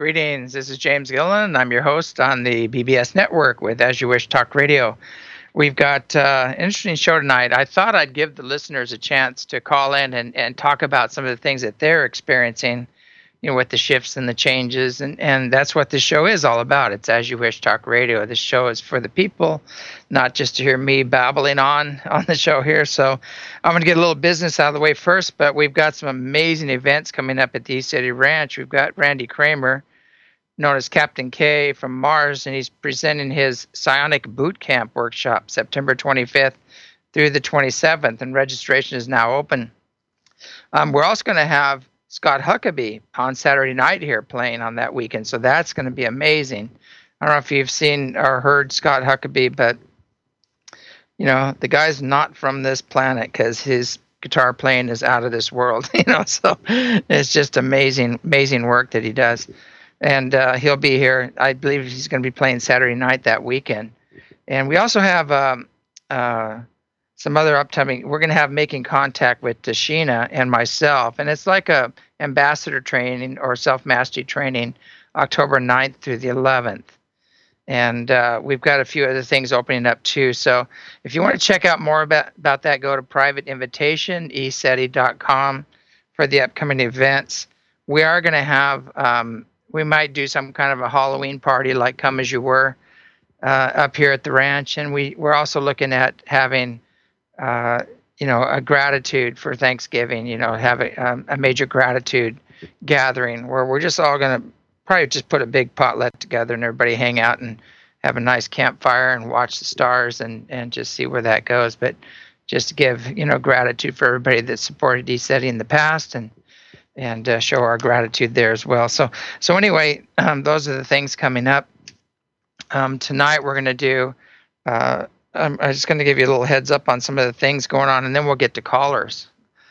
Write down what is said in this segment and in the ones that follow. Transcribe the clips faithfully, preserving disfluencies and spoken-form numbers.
Greetings. This is James Gillen. I'm your host on the B B S Network with As You Wish Talk Radio. We've got uh, an interesting show tonight. I thought I'd give the listeners a chance to call in and, and talk about some of the things that they're experiencing, you know, with the shifts and the changes. And, and that's what this show is all about. It's As You Wish Talk Radio. This show is for the people, not just to hear me babbling on on the show here. So I'm going to get a little business out of the way first, but we've got some amazing events coming up at the East City Ranch. We've got Randy Kramer, known as Captain K from Mars, and he's presenting his Psionic Boot Camp workshop September twenty-fifth through the twenty-seventh, and registration is now open. Um, we're also going to have Scott Huckabee on Saturday night here playing on that weekend, so that's going to be amazing. I don't know if you've seen or heard Scott Huckabee, but you know, the guy's not from this planet because his guitar playing is out of this world, you know, so it's just amazing, amazing work that he does. And uh, he'll be here. I believe he's going to be playing Saturday night that weekend. And we also have um, uh, some other upcoming. We're going to have Making Contact with Tashina and myself. And it's like a ambassador training or self-mastery training, October ninth through the eleventh. And uh, we've got a few other things opening up too. So if you want to check out more about, about that, go to private invitation, e seti dot com for the upcoming events. We are going to have... Um, We might do some kind of a Halloween party like Come As You Were uh, up here at the ranch. And we, we're also looking at having, uh, you know, a gratitude for Thanksgiving, you know, have a, um, a major gratitude gathering where we're just all going to probably just put a big potluck together and everybody hang out and have a nice campfire and watch the stars and, and just see where that goes. But just to give, you know, gratitude for everybody that supported ECETI in the past and and uh, show our gratitude there as well. So, so anyway, um, those are the things coming up. Um, tonight we're going to do, uh, I'm, I'm just going to give you a little heads up on some of the things going on, and then we'll get to callers.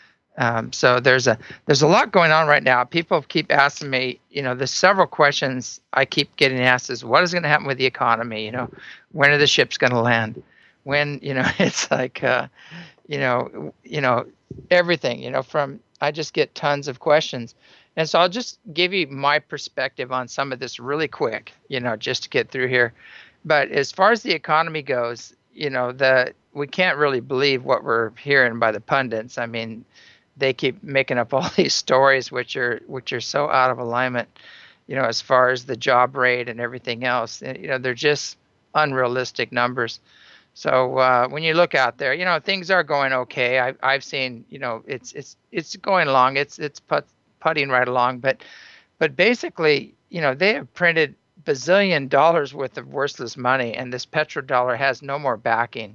Um, so there's a there's a lot going on right now. People keep asking me, you know, there's several questions I keep getting asked is, what is going to happen with the economy? You know, when are the ships going to land? When, you know, it's like, uh, you know, you know, everything, you know, from, I just get tons of questions. And so I'll just give you my perspective on some of this really quick, you know, just to get through here. But as far as the economy goes, you know, the we can't really believe what we're hearing by the pundits. I mean, they keep making up all these stories which are which are so out of alignment, you know, as far as the job rate and everything else. You know, they're just unrealistic numbers. So uh, when you look out there, you know, things are going okay. I, I've seen, you know, it's it's it's going along. It's it's put, putting right along. But but basically, you know, they have printed bazillion dollars worth of worthless money, and this petrodollar has no more backing,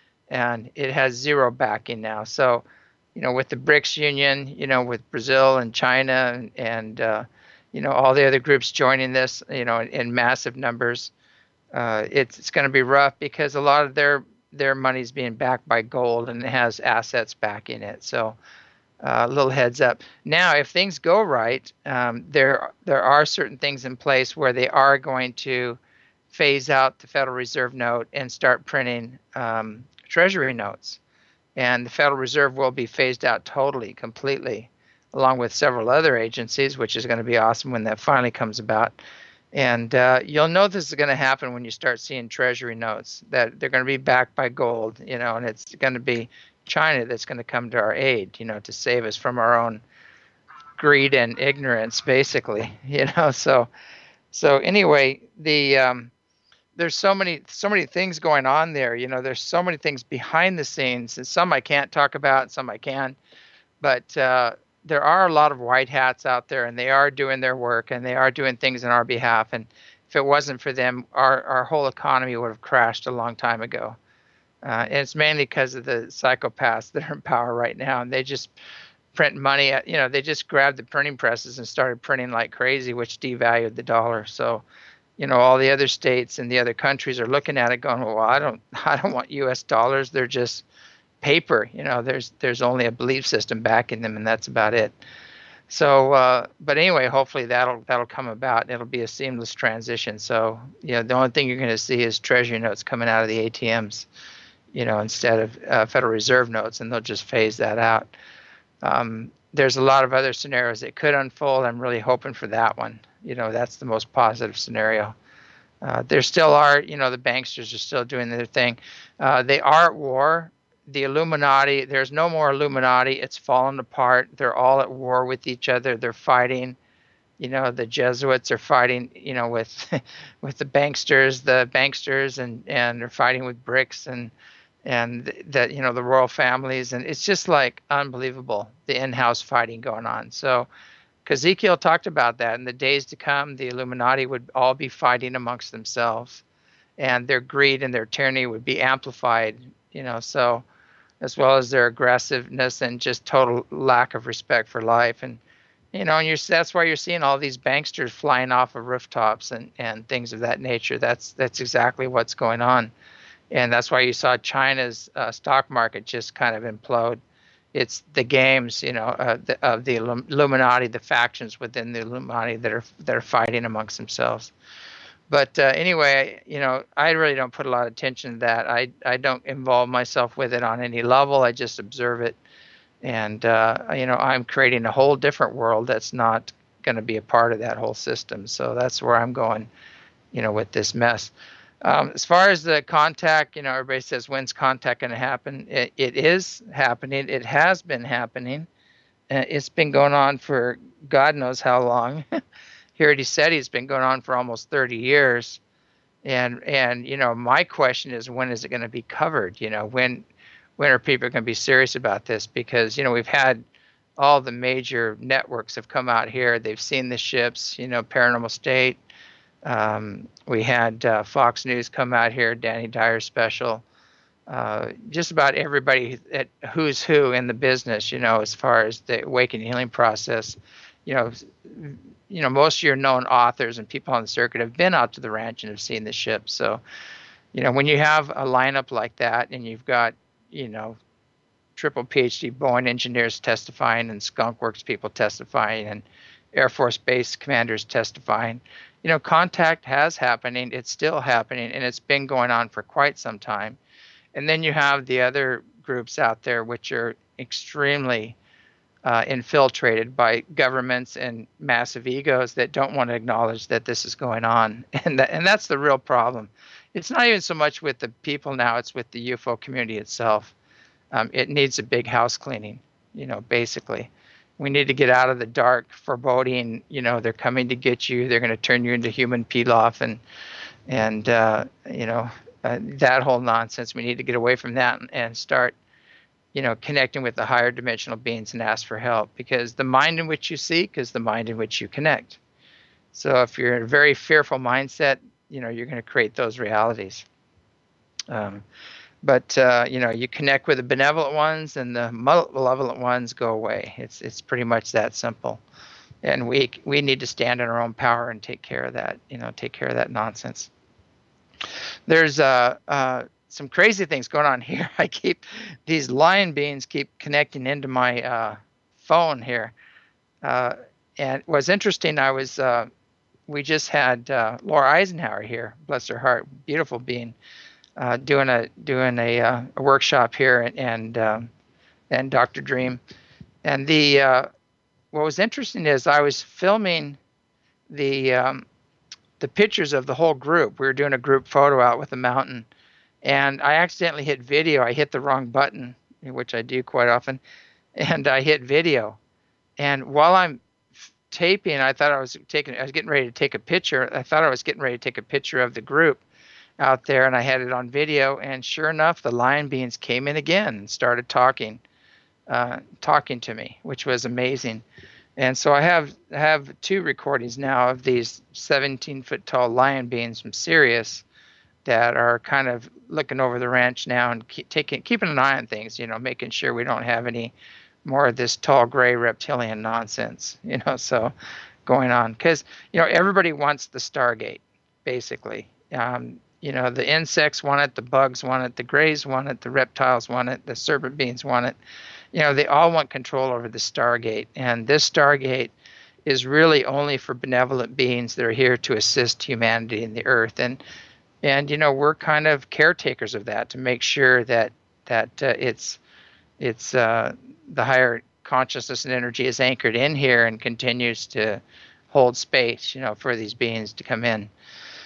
and it has zero backing now. So, you know, with the BRICS Union, you know, with Brazil and China and, and uh, you know, all the other groups joining this, you know, in, in massive numbers. Uh, it's it's going to be rough because a lot of their their money's being backed by gold and it has assets backing it. So a uh, little heads up. Now, if things go right, um, there there are certain things in place where they are going to phase out the Federal Reserve note and start printing um, Treasury notes. And the Federal Reserve will be phased out totally, completely, along with several other agencies, which is going to be awesome when that finally comes about. And uh, you'll know this is going to happen when you start seeing Treasury notes, that they're going to be backed by gold, you know, and it's going to be China that's going to come to our aid, you know, to save us from our own greed and ignorance, basically, you know. So, so anyway, the um, there's so many so many things going on there, you know. There's so many things behind the scenes, and some I can't talk about, some I can, but. Uh, There are a lot of white hats out there, and they are doing their work, and they are doing things on our behalf. And if it wasn't for them, our, our whole economy would have crashed a long time ago. Uh, and it's mainly because of the psychopaths that are in power right now, and they just print money. At, you know, they just grabbed the printing presses and started printing like crazy, which devalued the dollar. So, you know, all the other states and the other countries are looking at it, going, "Well, I don't, I don't want U S dollars. They're just paper, you know, there's there's only a belief system backing them, and that's about it." So, uh, but anyway, hopefully that'll that'll come about. It'll be a seamless transition. So, you know, the only thing you're going to see is Treasury notes coming out of the A T Ms, you know, instead of uh, Federal Reserve notes, and they'll just phase that out. Um, there's a lot of other scenarios that could unfold. I'm really hoping for that one. You know, that's the most positive scenario. Uh, there still are, you know, the banksters are still doing their thing. Uh, they are at war. The Illuminati, there's no more Illuminati. It's fallen apart. They're all at war with each other. They're fighting. You know, the Jesuits are fighting, you know, with with the banksters, the banksters, and and they're fighting with BRICS and and that, you know, the royal families, and it's just like unbelievable, the in-house fighting going on. So Ezekiel talked about that in the days to come, the Illuminati would all be fighting amongst themselves, and their greed and their tyranny would be amplified, you know, so as well as their aggressiveness and just total lack of respect for life. And you know, and you're, that's why you're seeing all these banksters flying off of rooftops and, and things of that nature. That's that's exactly what's going on. And that's why you saw China's uh, stock market just kind of implode. It's the games, you know, uh, the, of the Illuminati, the factions within the Illuminati that are that are fighting amongst themselves. But uh, anyway, you know, I really don't put a lot of attention to that. I I don't involve myself with it on any level. I just observe it. And, uh, you know, I'm creating a whole different world that's not going to be a part of that whole system. So that's where I'm going, you know, with this mess. Um, as far as the contact, you know, everybody says, when's contact going to happen? It, it is happening. It has been happening. Uh, it's been going on for God knows how long. Here he said it's been going on for almost thirty years. And, and you know, my question is, when is it going to be covered? You know, when... when are people going to be serious about this? Because, you know, we've had all the major networks have come out here. They've seen the ships, you know, Paranormal State. Um, we had uh, Fox News come out here, Danny Dyer's special. Uh, just about everybody at who's who in the business, you know, as far as the awakening healing process. You know, you know, most of your known authors and people on the circuit have been out to the ranch and have seen the ships. So, you know, when you have a lineup like that and you've got, you know, triple PhD Boeing engineers testifying and Skunk Works people testifying and Air Force Base commanders testifying, you know, contact has happening. It's still happening, and it's been going on for quite some time. And then you have the other groups out there which are extremely uh, infiltrated by governments and massive egos that don't want to acknowledge that this is going on. And, that, and that's the real problem. It's not even so much with the people now, it's with the U F O community itself. Um, it needs a big house cleaning, you know, basically. We need to get out of the dark foreboding, you know, they're coming to get you, they're going to turn you into human pilaf and, and uh, you know, uh, that whole nonsense. We need to get away from that and, and start, you know, connecting with the higher dimensional beings and ask for help, because the mind in which you seek is the mind in which you connect. So if you're in a very fearful mindset, you know, you're going to create those realities. Um, but, uh, you know, you connect with the benevolent ones and the malevolent ones go away. It's it's pretty much that simple. And we we need to stand in our own power and take care of that, you know, take care of that nonsense. There's uh, uh, some crazy things going on here. I keep, these lion beings keep connecting into my uh, phone here. Uh, and it was interesting, I was... Uh, we just had uh, Laura Eisenhower here, bless her heart, beautiful being, uh, doing a doing a, uh, a workshop here, and and, um, and Doctor Dream, and the uh, what was interesting is I was filming the um, the pictures of the whole group. We were doing a group photo out with a mountain, and I accidentally hit video. I hit the wrong button, which I do quite often, and I hit video, and while I'm taping, I thought I was taking, I was getting ready to take a picture. I thought I was getting ready to take a picture of the group out there, and I had it on video. And sure enough, the lion beings came in again and started talking, uh, talking to me, which was amazing. And so I have have two recordings now of these seventeen foot tall lion beings from Sirius that are kind of looking over the ranch now and keep taking, keeping an eye on things, you know, making sure we don't have any more of this tall gray reptilian nonsense, you know, so going on. Because, you know, everybody wants the Stargate, basically. Um, you know, the insects want it, the bugs want it, the grays want it, the reptiles want it, the serpent beings want it. You know, they all want control over the Stargate. And this Stargate is really only for benevolent beings that are here to assist humanity in the earth. And, and you know, we're kind of caretakers of that to make sure that, that uh, it's, it's, uh, the higher consciousness and energy is anchored in here and continues to hold space, you know, for these beings to come in.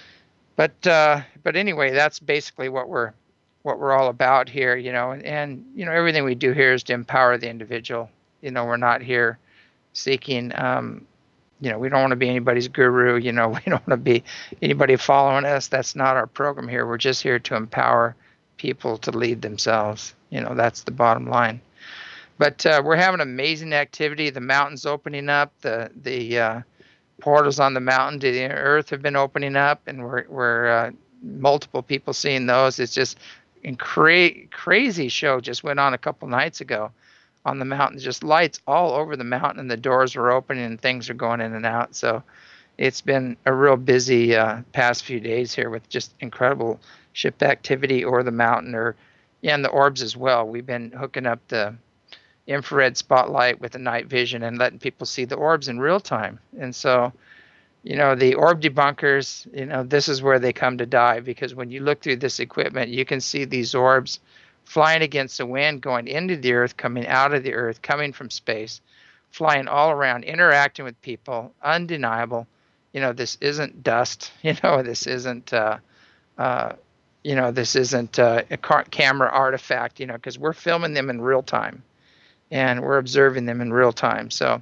But uh, but anyway, that's basically what we're what we're all about here, you know, and, and you know everything we do here is to empower the individual. You know, we're not here seeking, um, you know, we don't want to be anybody's guru. You know, we don't want to be anybody following us. That's not our program here. We're just here to empower people to lead themselves. You know, that's the bottom line. But uh, we're having amazing activity. The mountain's opening up. The the uh, portals on the mountain to the earth have been opening up, and we're we're uh, multiple people seeing those. It's just a cra- crazy show just went on a couple nights ago on the mountain. Just lights all over the mountain, and the doors are opening, and things are going in and out. So it's been a real busy uh, past few days here with just incredible ship activity or the mountain, or yeah, and the orbs as well. We've been hooking up the infrared spotlight with the night vision and letting people see the orbs in real time. And so, you know, the orb debunkers, you know, this is where they come to die, because when you look through this equipment, you can see these orbs flying against the wind, going into the earth, coming out of the earth, coming from space, flying all around, interacting with people, undeniable. You know, this isn't dust, you know, this isn't, uh, uh, you know, this isn't uh, a car- camera artifact, you know, because we're filming them in real time. And we're observing them in real time. So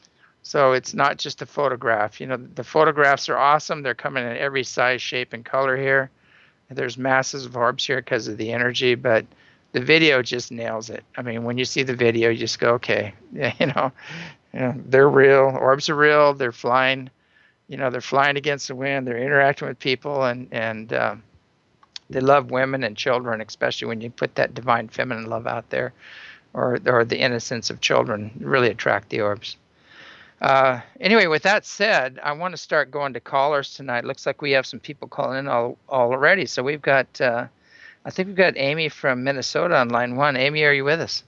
so it's not just a photograph. You know, the photographs are awesome. They're coming in every size, shape, and color here. There's masses of orbs here because of the energy, but the video just nails it. I mean, when you see the video, you just go, okay, yeah, you know, you know, they're real. Orbs are real. They're flying, you know, they're flying against the wind. They're interacting with people, and, and um, they love women and children, especially when you put that divine feminine love out there. Or, or the innocence of children really attract the orbs. Uh, anyway, with that said, I want to start going to callers tonight. Looks like we have some people calling in all, all already. So we've got, uh, I think we've got Amy from Minnesota on line one. Amy, are you with us?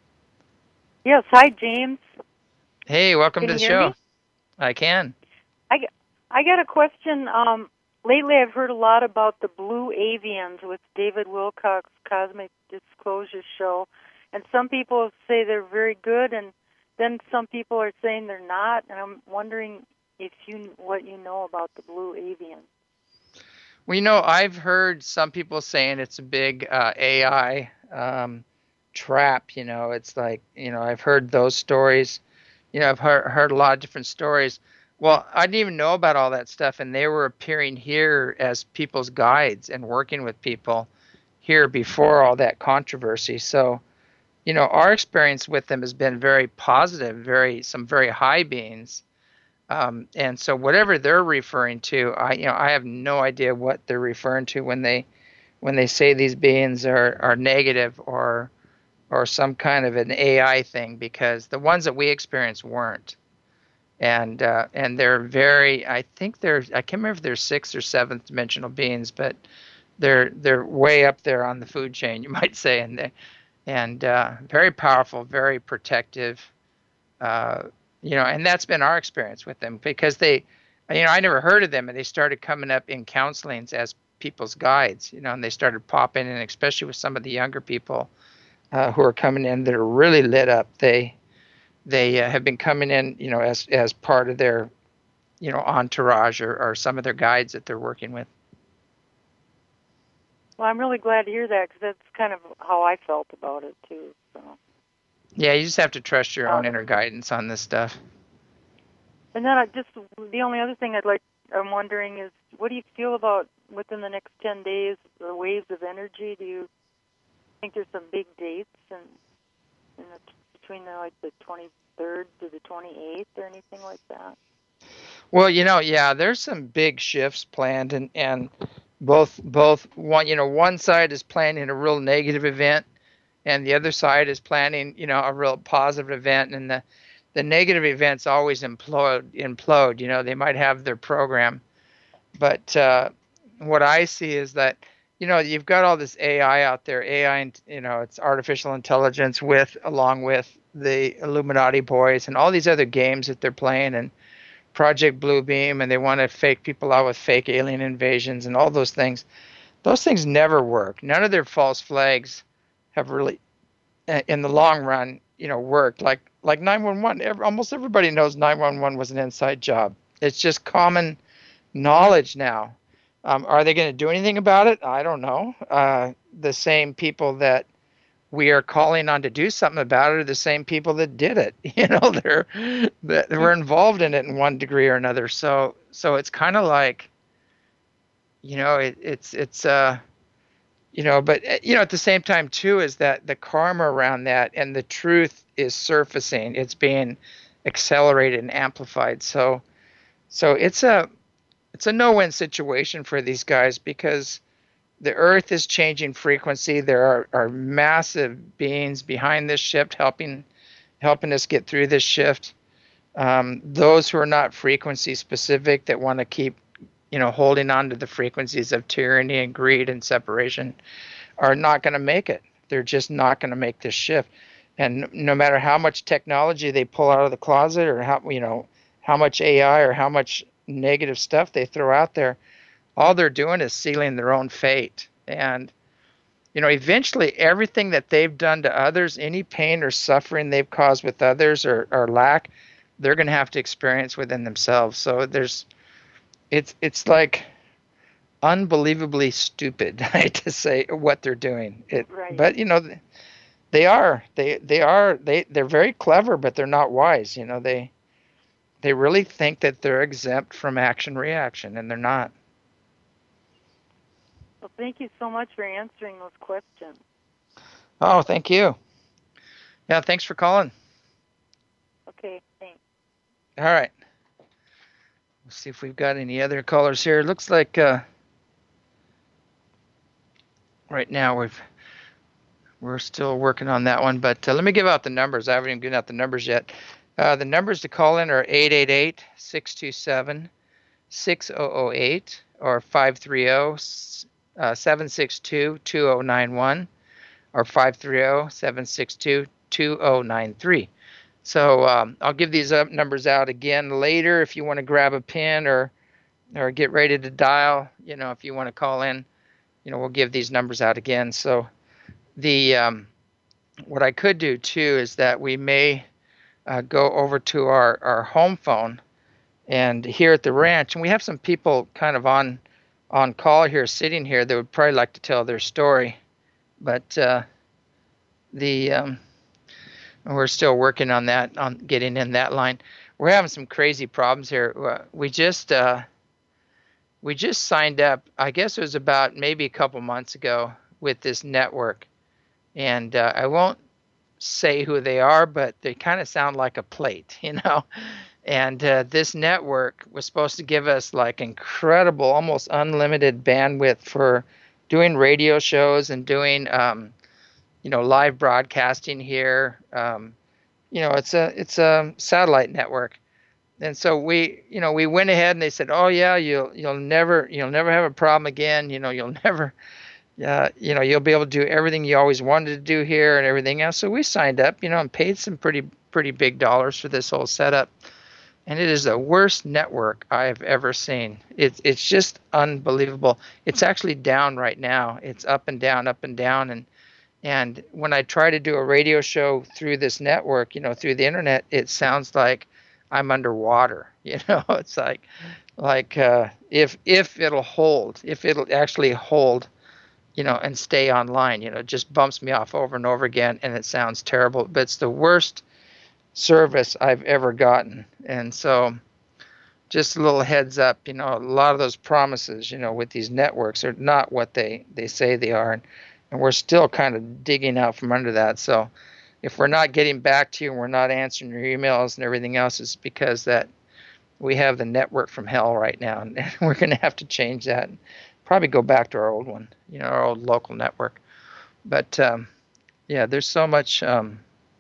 Yes. Hi, James. Hey, welcome can to the you show. Hear me? I can. I, I got a question. Um, lately, I've heard a lot about the blue avians with David Wilcock's Cosmic Disclosure Show. And some people say they're very good, and then some people are saying they're not. And I'm wondering if you what you know about the blue avian. Well, you know, I've heard some people saying it's a big uh, A I um, trap. You know, it's like, you know, I've heard those stories. You know, I've heard, heard a lot of different stories. Well, I didn't even know about all that stuff, and they were appearing here as people's guides and working with people here before all that controversy. So, you know, our experience with them has been very positive, very some very high beings, um, and so whatever they're referring to, I you know I have no idea what they're referring to when they when they say these beings are, are negative or or some kind of an A I thing, because the ones that we experienced weren't, and uh, and they're very I think they're I can't remember if they're sixth or seventh dimensional beings, but they're they're way up there on the food chain, you might say, and they. And uh, very powerful, very protective, uh, you know, and that's been our experience with them, because they, you know, I never heard of them, and they started coming up in counselings as people's guides, you know, and they started popping in, especially with some of the younger people uh, who are coming in that are really lit up. They they uh, have been coming in, you know, as as part of their, you know, entourage or, or some of their guides that they're working with. Well, I'm really glad to hear that, because that's kind of how I felt about it, too. So. Yeah, you just have to trust your um, own inner guidance on this stuff. And then I just the only other thing I'd like, I'm wondering is, what do you feel about within the next ten days, the waves of energy? Do you think there's some big dates in, in the, between the, like the twenty-third to the twenty-eighth or anything like that? Well, you know, yeah, there's some big shifts planned, and, and both both one you know one side is planning a real negative event, and the other side is planning, you know, a real positive event. And the the negative events always implode implode. You know, they might have their program, but uh, what I see is that, you know, you've got all this A I out there. A I, you know, it's artificial intelligence with along with the Illuminati boys and all these other games that they're playing, and Project Bluebeam, and they want to fake people out with fake alien invasions and all those things. Those things never work. None of their false flags have really in the long run, you know, worked. Like like nine one one, every, almost everybody knows nine one one was an inside job. It's just common knowledge now. Um, are they going to do anything about it? I don't know. Uh, the same people that we are calling on to do something about it are the same people that did it. You know, they're that were involved in it in one degree or another. So so it's kind of like, you know, it, it's it's uh you know, but you know, at the same time too is that the karma around that and the truth is surfacing. It's being accelerated and amplified. So so it's a it's a no-win situation for these guys because the Earth is changing frequency. There are, are massive beings behind this shift helping helping us get through this shift. Um, those who are not frequency specific that want to keep, you know, holding on to the frequencies of tyranny and greed and separation are not going to make it. They're just not going to make this shift. And no matter how much technology they pull out of the closet or how, you know, how much A I or how much negative stuff they throw out there, all they're doing is sealing their own fate. And, you know, eventually everything that they've done to others, any pain or suffering they've caused with others or, or lack, they're going to have to experience within themselves. So there's, it's, it's like unbelievably stupid, I hate to say, what they're doing. It, right. But, you know, they are, they, they are, they, they're very clever, but they're not wise. You know, they, they really think that they're exempt from action reaction, and they're not. Well, thank you so much for answering those questions. Oh, thank you. Yeah, thanks for calling. Okay, thanks. All right. Let's see if we've got any other callers here. It looks like uh, right now we've we're still working on that one, but uh, let me give out the numbers. I haven't even given out the numbers yet. Uh, the numbers to call in are eight eight eight, six two seven, six zero zero eight or five three zero, seven six two, two zero nine one or five three zero, seven six two, two zero nine three. So um, I'll give these up numbers out again later if you want to grab a pen or or get ready to dial. You know, if you want to call in, you know, we'll give these numbers out again. So the um, what I could do too is that we may uh, go over to our, our home phone and here at the ranch, and we have some people kind of on on call here, sitting here, that would probably like to tell their story, but uh, the um, we're still working on that, on getting in that line. We're having some crazy problems here. We just uh, we just signed up. I guess it was about maybe a couple months ago with this network, and uh, I won't say who they are, but they kind of sound like a plate, you know. And uh, this network was supposed to give us like incredible, almost unlimited bandwidth for doing radio shows and doing, um, you know, live broadcasting here. Um, you know, it's a it's a satellite network, and so we, you know, we went ahead and they said, oh yeah, you'll you'll never you'll never have a problem again. You know, you'll never, uh, you know, you'll be able to do everything you always wanted to do here and everything else. So we signed up, you know, and paid some pretty pretty big dollars for this whole setup. And it is the worst network I've ever seen. It's it's just unbelievable. It's actually down right now. It's up and down, up and down. And and when I try to do a radio show through this network, you know, through the internet, it sounds like I'm underwater. You know, it's like like uh, if if it'll hold, if it'll actually hold, you know, and stay online. You know, it just bumps me off over and over again, and it sounds terrible. But it's the worst service I've ever gotten. And so just a little heads up, you know, a lot of those promises, you know, with these networks are not what they, they say they are. And, and we're still kind of digging out from under that. So if we're not getting back to you and we're not answering your emails and everything else, it's because that we have the network from hell right now. And we're going to have to change that and probably go back to our old one, you know, our old local network. But um, yeah, there's so much, um,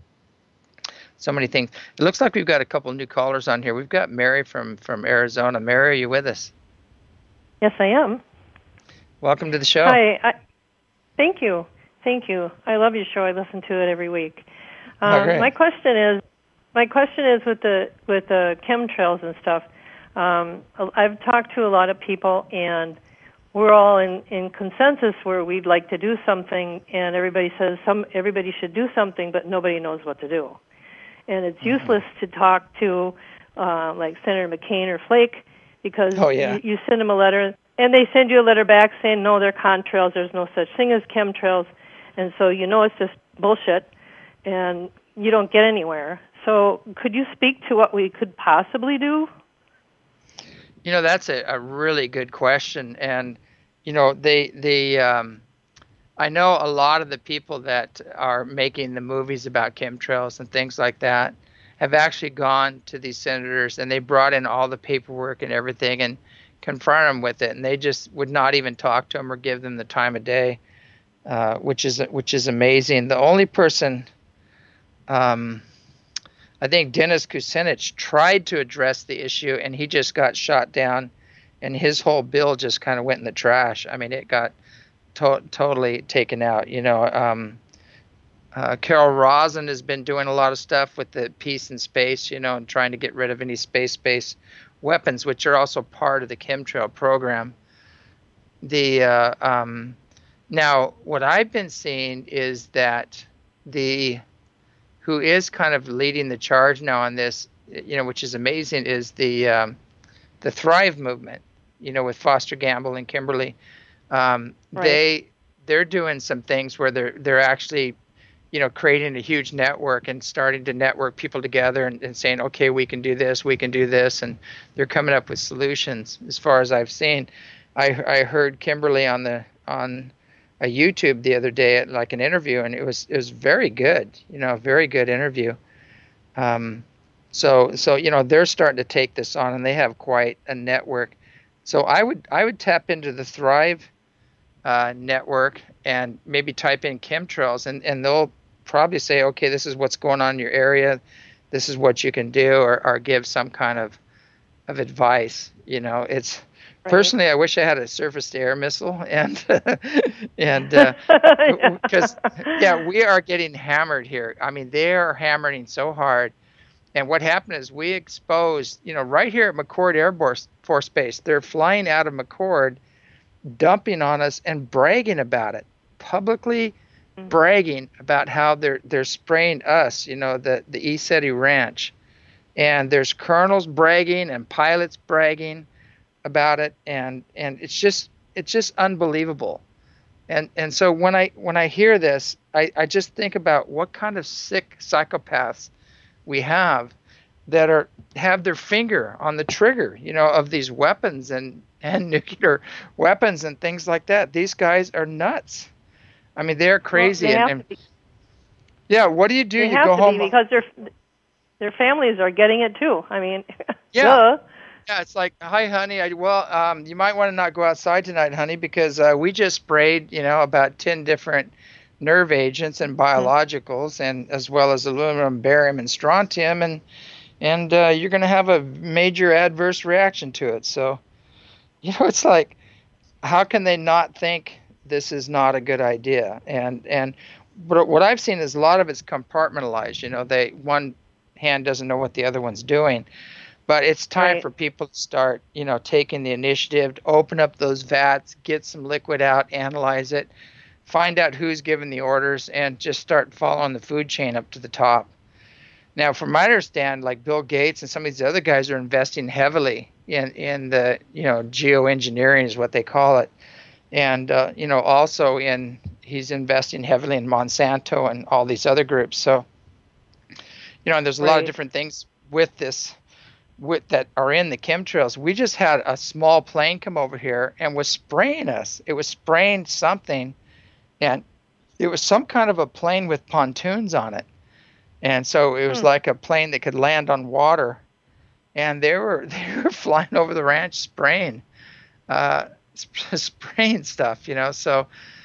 So many things. It looks like we've got a couple new callers on here. We've got Mary from, from Arizona. Mary, are you with us? Yes, I am. Welcome to the show. Hi. I, thank you. Thank you. I love your show. I listen to it every week. Um, oh, great. My question is, my question is with the with the chemtrails and stuff. Um, I've talked to a lot of people, and we're all in, in consensus where we'd like to do something, and everybody says some everybody should do something, but nobody knows what to do. And it's mm-hmm. useless to talk to uh, like Senator McCain or Flake, because oh, yeah. you, you send them a letter, and they send you a letter back saying, no, they're contrails, there's no such thing as chemtrails, and so you know it's just bullshit, and you don't get anywhere. So could you speak to what we could possibly do? You know, that's a, a really good question. And, you know, they, they, um, I know a lot of the people that are making the movies about chemtrails and things like that have actually gone to these senators, and they brought in all the paperwork and everything and confront them with it. And they just would not even talk to them or give them the time of day, uh, which is, which is amazing. The only person, um, I think Dennis Kucinich tried to address the issue, and he just got shot down, and his whole bill just kind of went in the trash. I mean, it got to- totally taken out. You know, um, uh, Carol Rosin has been doing a lot of stuff with the peace in space, you know, and trying to get rid of any space-based weapons, which are also part of the chemtrail program. The uh, um, now, what I've been seeing is that the who is kind of leading the charge now on this, you know, which is amazing, is the um, the Thrive movement, you know, with Foster Gamble and Kimberly. Um, right. They they're doing some things where they're they're actually, you know, creating a huge network and starting to network people together and, and saying, okay, we can do this, we can do this, and they're coming up with solutions. As far as I've seen, I I heard Kimberly on the on. a YouTube the other day at like an interview, and it was it was very good, you know, very good interview. Um, so so you know they're starting to take this on, and they have quite a network. So I would I would tap into the Thrive uh, network and maybe type in chemtrails, and and they'll probably say, okay, this is what's going on in your area, this is what you can do, or or give some kind of of advice. You know, it's. Right. Personally, I wish I had a surface-to-air missile, and and because uh, yeah. yeah, we are getting hammered here. I mean, they are hammering so hard. And what happened is we exposed, you know, right here at McChord Air Force Base, they're flying out of McChord, dumping on us and bragging about it, publicly mm-hmm. bragging about how they're they're spraying us, you know, the the ECETI ranch, and there's colonels bragging and pilots bragging about it, and and it's just it's just unbelievable. And and so when I when I hear this, I, I just think about what kind of sick psychopaths we have that are have their finger on the trigger, you know, of these weapons and, and nuclear weapons and things like that. These guys are nuts. I mean, they're crazy. Well, they and, have and to be. Yeah, what do you do? They you have go to home be because their their families are getting it too. I mean, yeah. duh. Yeah, it's like, hi, honey. I, well, um, you might want to not go outside tonight, honey, because uh, we just sprayed, you know, about ten different nerve agents and biologicals, mm-hmm. and as well as aluminum, barium, and strontium, and and uh, you're going to have a major adverse reaction to it. So, you know, it's like, how can they not think this is not a good idea? And and but what I've seen is a lot of it's compartmentalized. You know, they one hand doesn't know what the other one's doing. But it's time right. for people to start, you know, taking the initiative to open up those vats, get some liquid out, analyze it, find out who's giving the orders, and just start following the food chain up to the top. Now, from my understanding, like Bill Gates and some of these other guys are investing heavily in, in the, you know, geoengineering is what they call it. And, uh, you know, also in, he's investing heavily in Monsanto and all these other groups. So, you know, and there's a right. lot of different things with this. With, that are in the chemtrails. We just had a small plane come over here and was spraying us. It was spraying something, and it was some kind of a plane with pontoons on it. And so it was hmm. like a plane that could land on water. And they were they were flying over the ranch spraying, uh, sp- spraying stuff, you know. So,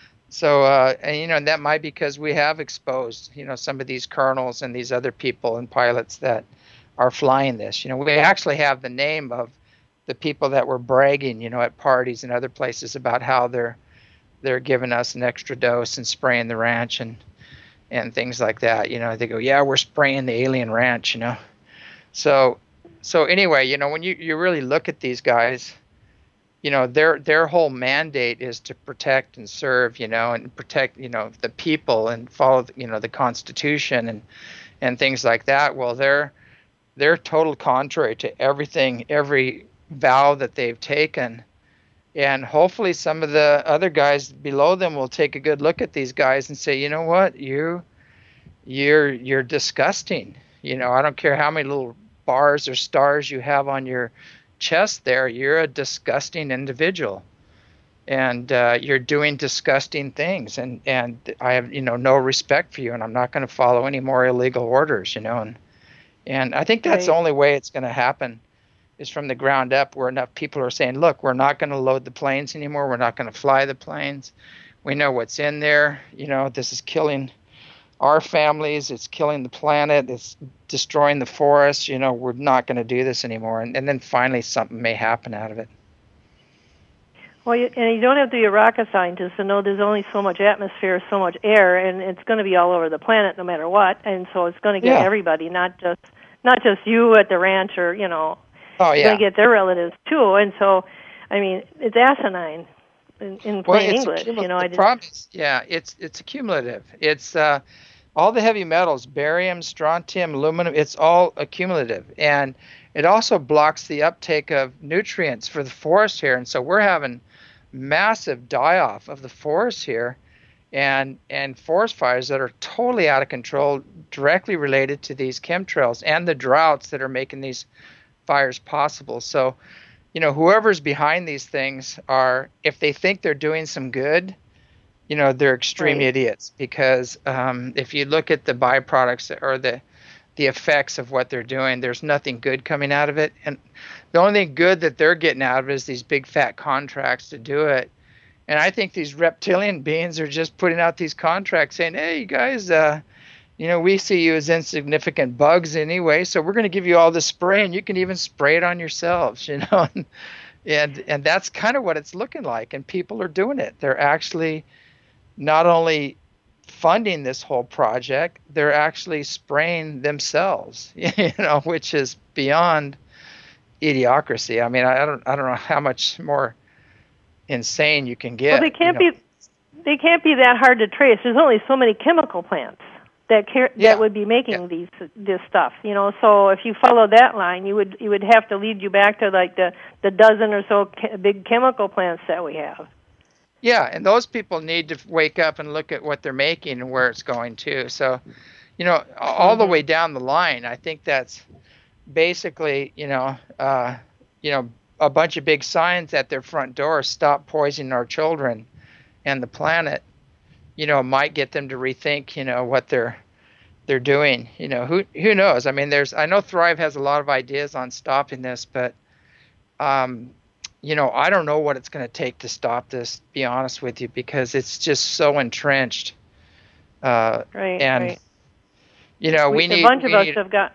so uh, and you know, and that might be because we have exposed, you know, some of these colonels and these other people and pilots that are flying this. You know, we actually have the name of the people that were bragging, you know, at parties and other places about how they're they're giving us an extra dose and spraying the ranch and and things like that. You know, they go, yeah, we're spraying the alien ranch, you know. So so anyway, you know, when you, you really look at these guys, you know, their their whole mandate is to protect and serve, you know, and protect, you know, the people and follow, you know, the Constitution and and things like that. Well, they're they're total contrary to everything, every vow that they've taken. And hopefully some of the other guys below them will take a good look at these guys and say, you know what, you you're you're disgusting. You know, I don't care how many little bars or stars you have on your chest there, you're a disgusting individual. And uh, you're doing disgusting things, and, and I have, you know, no respect for you, and I'm not going to follow any more illegal orders, you know. And and I think that's Right. the only way it's going to happen is from the ground up, where enough people are saying, look, we're not going to load the planes anymore. We're not going to fly the planes. We know what's in there. You know, this is killing our families. It's killing the planet. It's destroying the forests. You know, we're not going to do this anymore. And, and then finally something may happen out of it. Well, you, and you don't have to be a rocket scientist to know there's only so much atmosphere, so much air, and it's going to be all over the planet no matter what. And so it's going to get Yeah. everybody, not just not just you at the ranch or, you know, Oh, it's yeah. going to get their relatives too. And so, I mean, it's asinine in, in Well, plain it's English. accumul- You know, I the just, problem is, yeah, it's it's accumulative. It's uh, all the heavy metals, barium, strontium, aluminum. It's all accumulative, and it also blocks the uptake of nutrients for the forest here. And so we're having massive die-off of the forest here, and and forest fires that are totally out of control, directly related to these chemtrails and the droughts that are making these fires possible. So, you know, whoever's behind these things are, if they think they're doing some good, you know, they're extreme Right. idiots, because um, if you look at the byproducts or the the effects of what they're doing, there's nothing good coming out of it. And the only thing good that they're getting out of it is these big fat contracts to do it. And I think these reptilian beings are just putting out these contracts saying, hey, you guys, uh, you know, we see you as insignificant bugs anyway, so we're going to give you all this spray, and you can even spray it on yourselves, you know. and and, and that's kind of what it's looking like, and people are doing it. They're actually not only funding this whole project, they're actually spraying themselves, you know, which is beyond idiocracy. I mean, I, I don't I don't know how much more insane you can get. well, they can't you know. be they can't be that hard to trace. There's only so many chemical plants that care, Yeah. that would be making Yeah. these this stuff. You know, so if you follow that line, you would you would have to lead you back to like the the dozen or so che- big chemical plants that we have. Yeah, and those people need to wake up and look at what they're making and where it's going to. So, you know, all the Mhm. way down the line, I think that's basically, you know, uh, you know, a bunch of big signs at their front door, stop poisoning our children and the planet, you know, might get them to rethink, you know, what they're they're doing. You know, who who knows? I mean, there's I know Thrive has a lot of ideas on stopping this, but um you know, I don't know what it's going to take to stop this, to be honest with you, because it's just so entrenched. Uh, Right, and, right. you know, we, We, need... a bunch we of us need, have got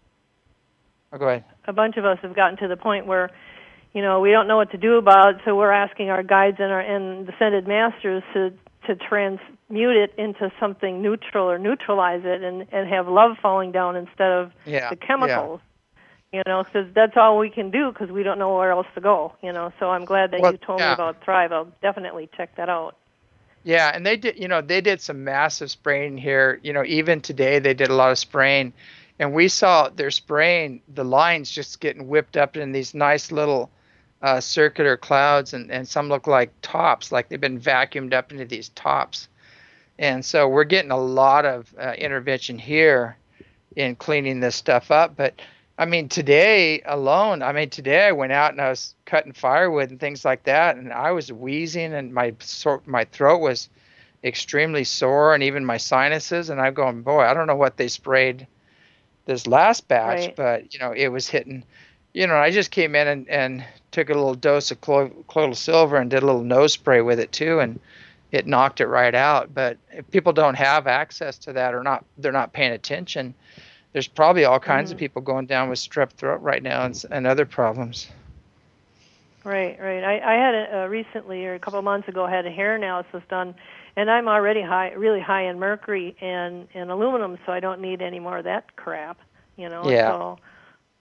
oh, go ahead. a bunch of us have gotten to the point where, you know, we don't know what to do about it, so we're asking our guides and our and descended masters to to transmute it into something neutral or neutralize it and and have love falling down instead of Yeah, the chemicals. You know, because that's all we can do because we don't know where else to go. You know, so I'm glad that Well, you told yeah. me about Thrive. I'll definitely check that out. Yeah, and they did, you know, they did some massive spraying here. You know, even today they did a lot of spraying, and we saw their spraying, the lines just getting whipped up in these nice little uh, circular clouds, and, and some look like tops, like they've been vacuumed up into these tops. And so we're getting a lot of uh, intervention here in cleaning this stuff up. But I mean, today alone, I mean, today I went out and I was cutting firewood and things like that, and I was wheezing, and my so, my throat was extremely sore, and even my sinuses. And I'm going, boy, I don't know what they sprayed this last batch, Right. but you know, it was hitting. You know, I just came in and, and took a little dose of colloidal silver and did a little nose spray with it too, and it knocked it right out. But if people don't have access to that, or not, they're not paying attention, there's probably all kinds Mm-hmm. of people going down with strep throat right now, and, and other problems. Right, right. I, I had a, uh, recently, or a couple of months ago, had a hair analysis done, and I'm already high, really high in mercury and, and aluminum, so I don't need any more of that crap. You know. Yeah. So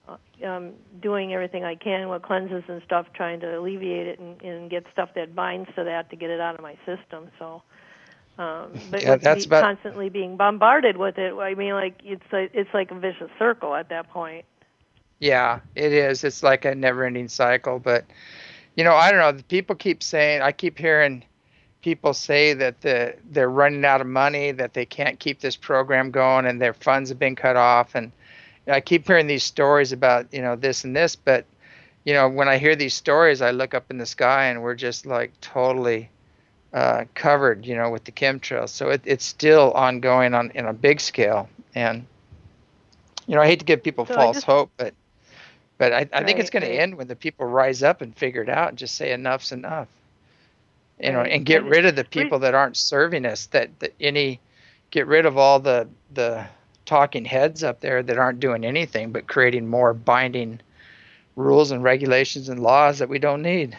um, doing everything I can with cleanses and stuff, trying to alleviate it and, and get stuff that binds to that to get it out of my system. So, um, but Yeah, with that's be, about constantly being bombarded with it, I mean, like it's like, it's like a vicious circle at that point. yeah, it is. It's like a never-ending cycle. But you know, I don't know. People keep saying, I keep hearing people say that the they're running out of money, that they can't keep this program going, and their funds have been cut off. And I keep hearing these stories about, you know, this and this, but you know, when I hear these stories, I look up in the sky and we're just like totally uh, covered, you know, with the chemtrails. So it, it's still ongoing on in a big scale. And you know, I hate to give people So I false just, hope, but but I, I think it's right, going to right, end when the people rise up and figure it out and just say enough's enough, you know, right. and I get just, rid of the re- people that aren't serving us. That, that any, get rid of all the the talking heads up there that aren't doing anything but creating more binding rules and regulations and laws that we don't need.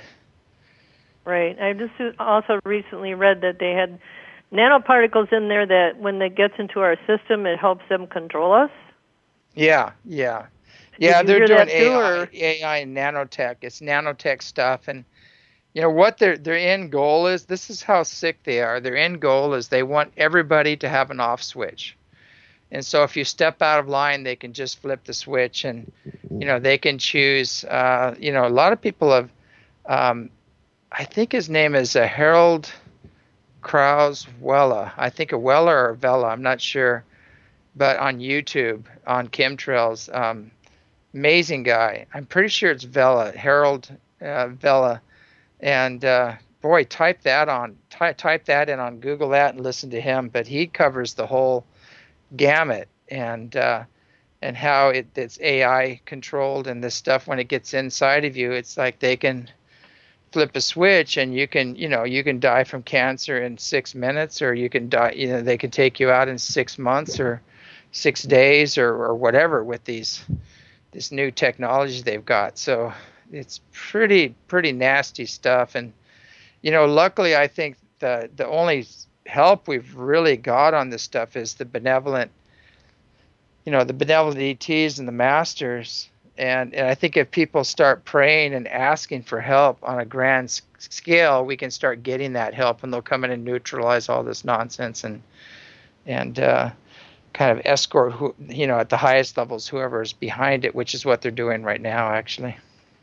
right. I just also recently read that they had nanoparticles in there that when it gets into our system, it helps them control us. Yeah, yeah. Did Yeah, you they're hear doing that too, A I, or? A I and nanotech. It's nanotech stuff. And you know what their their end goal is? This is how sick they are. Their end goal is they want everybody to have an off switch. And so if you step out of line, they can just flip the switch, and you know they can choose. Uh, you know, a lot of people have. Um, I think his name is uh, Harold Krause Wella. I think a Weller or Vella. I'm not sure. But on YouTube, on chemtrails, um, amazing guy. I'm pretty sure it's Vella, Harold uh, Vella. And uh, boy, type that on, ty- type that in on Google that and listen to him. But he covers the whole gamut, and uh, and how it, it's A I controlled, and this stuff when it gets inside of you, it's like they can flip a switch and you can, you know, you can die from cancer in six minutes, or you can die, you know, they can take you out in six months or six days or, or whatever with these this new technology they've got. So it's pretty pretty nasty stuff. And you know, luckily I think the the only help we've really got on this stuff is the benevolent, you know, the benevolent E Ts and the masters. And, and I think if people start praying and asking for help on a grand s- scale, we can start getting that help, and they'll come in and neutralize all this nonsense and and uh, kind of escort, who, you know, at the highest levels, whoever is behind it, which is what they're doing right now, actually.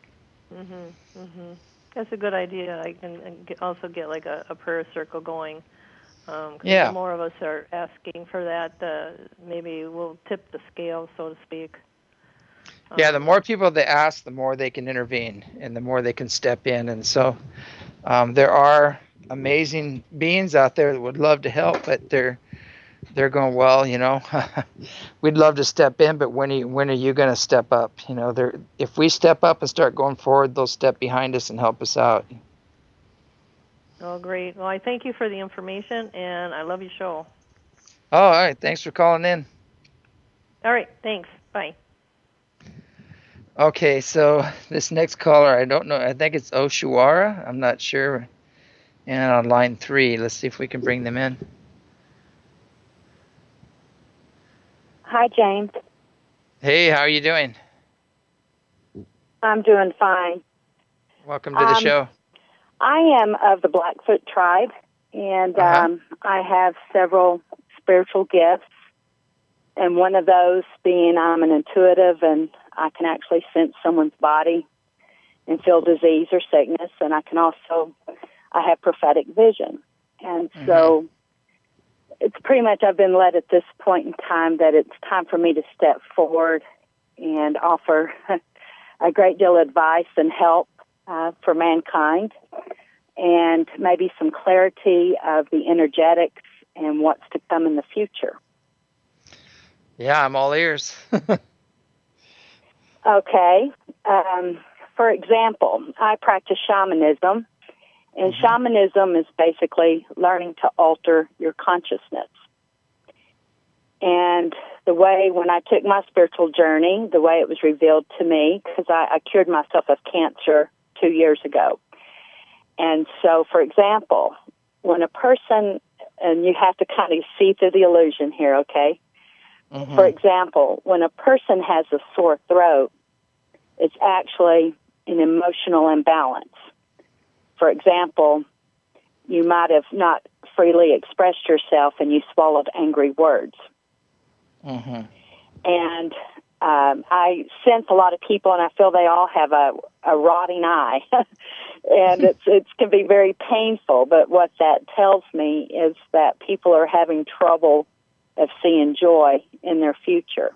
Mhm. Mhm. That's a good idea. I can also get like a, a prayer circle going. Because um, Yeah. the more of us are asking for that, uh, maybe we'll tip the scale, so to speak. Yeah, the Um, more people that ask, the more they can intervene and the more they can step in. And so um, there are amazing beings out there that would love to help, but they're they're going, well, you know, we'd love to step in, but when are you, when are you going to step up? You know, they're, if we step up and start going forward, they'll step behind us and help us out. Oh, great. Well, I thank you for the information, and I love your show. Oh, all right. Thanks for calling in. All right. Thanks. Bye. Okay, so this next caller, I don't know. I think it's Oshuara. I'm not sure. And on line three, let's see if we can bring them in. Hi, James. Hey, how are you doing? I'm doing fine. Welcome to the um, show. I am of the Blackfoot tribe, and Uh-huh. um, I have several spiritual gifts, and one of those being I'm an intuitive, and I can actually sense someone's body and feel disease or sickness, and I can also, I have prophetic vision. And Mm-hmm. so it's pretty much, I've been led at this point in time that it's time for me to step forward and offer a great deal of advice and help uh, for mankind, and maybe some clarity of the energetics and what's to come in the future. Yeah, I'm all ears. Okay. Um, for example, I practice shamanism, and Mm-hmm. shamanism is basically learning to alter your consciousness. And the way, when I took my spiritual journey, the way it was revealed to me, because I, I cured myself of cancer two years ago. And so, for example, when a person, and you have to kind of see through the illusion here, okay? Mm-hmm. For example, when a person has a sore throat, It's actually an emotional imbalance. For example, you might have not freely expressed yourself and you swallowed angry words. Mm-hmm. And um, I sense a lot of people, and I feel they all have a, a rotting eye. And it's it can be very painful, but what that tells me is that people are having trouble of seeing joy in their future.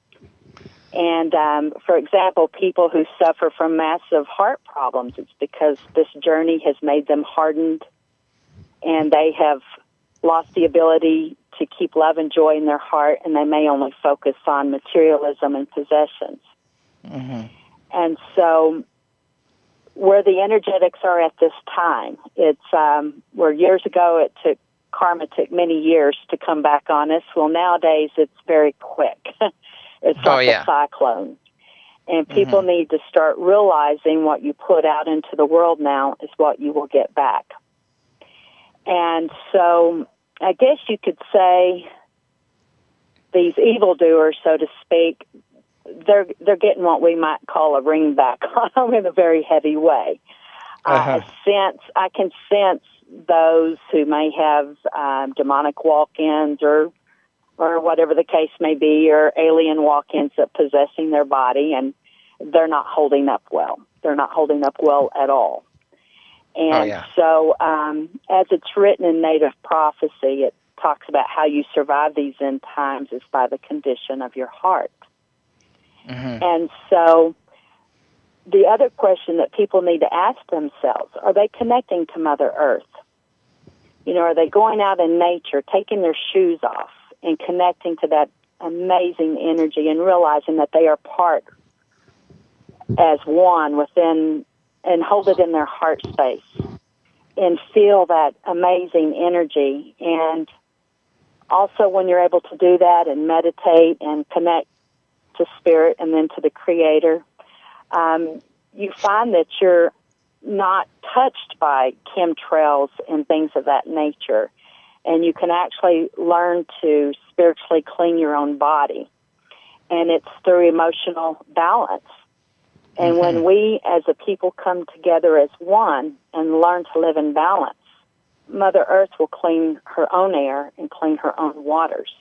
And, um, for example, people who suffer from massive heart problems, it's because this journey has made them hardened, and they have lost the ability to keep love and joy in their heart, and they may only focus on materialism and possessions. Mm-hmm. And so where the energetics are at this time, it's um, where years ago it took, karma took many years to come back on us. Well, nowadays it's very quick. It's Oh, like yeah. a cyclone. And people Mm-hmm. need to start realizing what you put out into the world now is what you will get back. And so I guess you could say these evildoers, so to speak, they're they're getting what we might call a ring back on them in a very heavy way. Uh-huh. Uh, I sense, I can sense those who may have um, demonic walk-ins or or whatever the case may be, or alien walk-ins that possessing their body, and they're not holding up well. They're not holding up well at all. And Oh, yeah. so um, as it's written in Native prophecy, it talks about how you survive these end times is by the condition of your heart. Mm-hmm. And so the other question that people need to ask themselves, are they connecting to Mother Earth? You know, are they going out in nature, taking their shoes off, and connecting to that amazing energy and realizing that they are part as one within, and hold it in their heart space and feel that amazing energy. And also when you're able to do that and meditate and connect to spirit and then to the Creator, um, you find that you're not touched by chemtrails and things of that nature. And you can actually learn to spiritually clean your own body. And it's through emotional balance. And Mm-hmm. when we as a people come together as one and learn to live in balance, Mother Earth will clean her own air and clean her own waters.